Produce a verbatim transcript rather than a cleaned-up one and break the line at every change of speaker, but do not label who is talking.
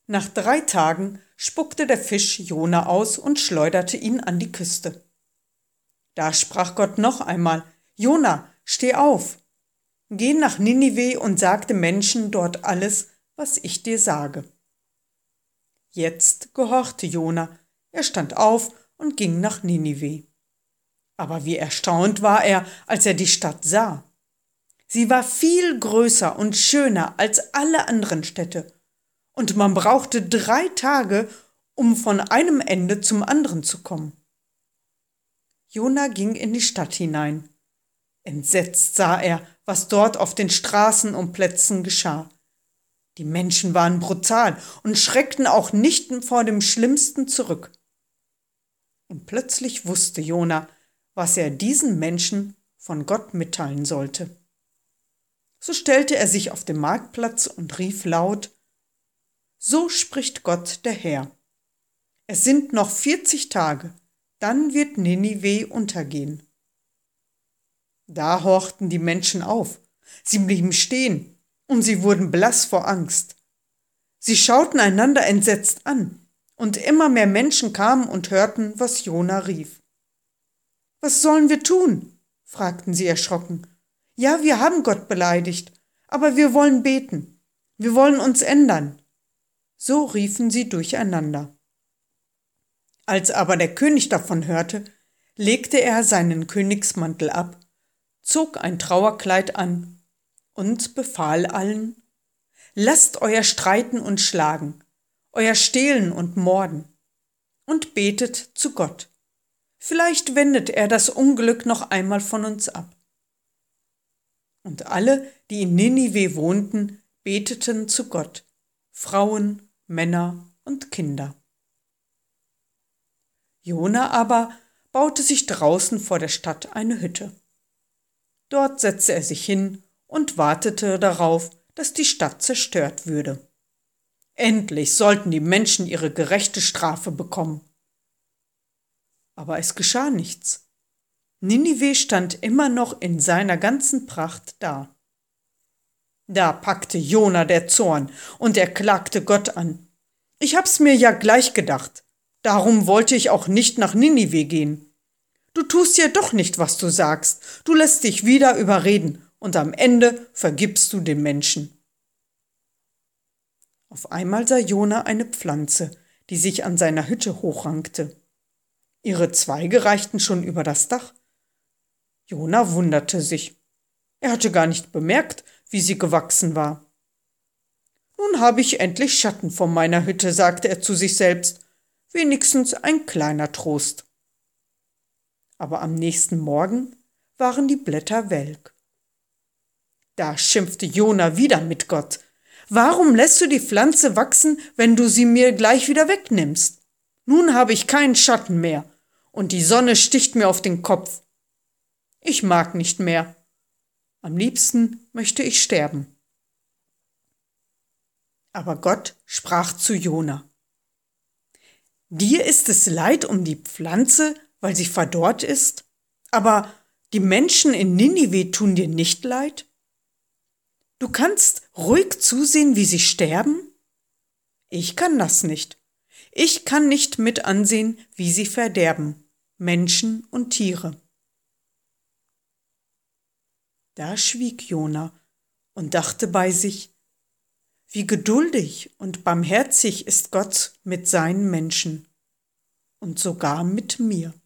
Nach drei Tagen spuckte der Fisch Jona aus und schleuderte ihn an die Küste. Da sprach Gott noch einmal: Jona, steh auf, geh nach Ninive und sag den Menschen dort alles, was ich dir sage. Jetzt gehorchte Jona, er stand auf und ging nach Ninive. Aber wie erstaunt war er, als er die Stadt sah. Sie war viel größer und schöner als alle anderen Städte, und man brauchte drei Tage, um von einem Ende zum anderen zu kommen. Jona ging in die Stadt hinein. Entsetzt sah er, was dort auf den Straßen und Plätzen geschah. Die Menschen waren brutal und schreckten auch nicht vor dem Schlimmsten zurück. Und plötzlich wusste Jona, was er diesen Menschen von Gott mitteilen sollte. So stellte er sich auf den Marktplatz und rief laut: So spricht Gott der Herr. Es sind noch vierzig Tage, dann wird Ninive untergehen. Da horchten die Menschen auf, sie blieben stehen und sie wurden blass vor Angst. Sie schauten einander entsetzt an, und immer mehr Menschen kamen und hörten, was Jona rief. »Was sollen wir tun?« fragten sie erschrocken. »Ja, wir haben Gott beleidigt, aber wir wollen beten. Wir wollen uns ändern.« So riefen sie durcheinander. Als aber der König davon hörte, legte er seinen Königsmantel ab, zog ein Trauerkleid an und befahl allen: »Lasst euer Streiten und Schlagen, euer Stehlen und Morden und betet zu Gott. Vielleicht wendet er das Unglück noch einmal von uns ab.« Und alle, die in Ninive wohnten, beteten zu Gott, Frauen, Männer und Kinder. Jona aber baute sich draußen vor der Stadt eine Hütte. Dort setzte er sich hin und wartete darauf, dass die Stadt zerstört würde. Endlich sollten die Menschen ihre gerechte Strafe bekommen. Aber es geschah nichts. Ninive stand immer noch in seiner ganzen Pracht da. Da packte Jona der Zorn und er klagte Gott an. »Ich hab's mir ja gleich gedacht. Darum wollte ich auch nicht nach Ninive gehen. Du tust ja doch nicht, was du sagst. Du lässt dich wieder überreden und am Ende vergibst du den Menschen.« Auf einmal sah Jona eine Pflanze, die sich an seiner Hütte hochrankte. Ihre Zweige reichten schon über das Dach. Jona wunderte sich. Er hatte gar nicht bemerkt, wie sie gewachsen war. »Nun habe ich endlich Schatten vor meiner Hütte«, sagte er zu sich selbst. »Wenigstens ein kleiner Trost.« Aber am nächsten Morgen waren die Blätter welk. Da schimpfte Jona wieder mit Gott. »Warum lässt du die Pflanze wachsen, wenn du sie mir gleich wieder wegnimmst? Nun habe ich keinen Schatten mehr und die Sonne sticht mir auf den Kopf. Ich mag nicht mehr. Am liebsten möchte ich sterben.« Aber Gott sprach zu Jona: »Dir ist es leid um die Pflanze, weil sie verdorrt ist, aber die Menschen in Ninive tun dir nicht leid? Du kannst ruhig zusehen, wie sie sterben? Ich kann das nicht. Ich kann nicht mit ansehen, wie sie verderben, Menschen und Tiere.« Da schwieg Jona und dachte bei sich: Wie geduldig und barmherzig ist Gott mit seinen Menschen und sogar mit mir.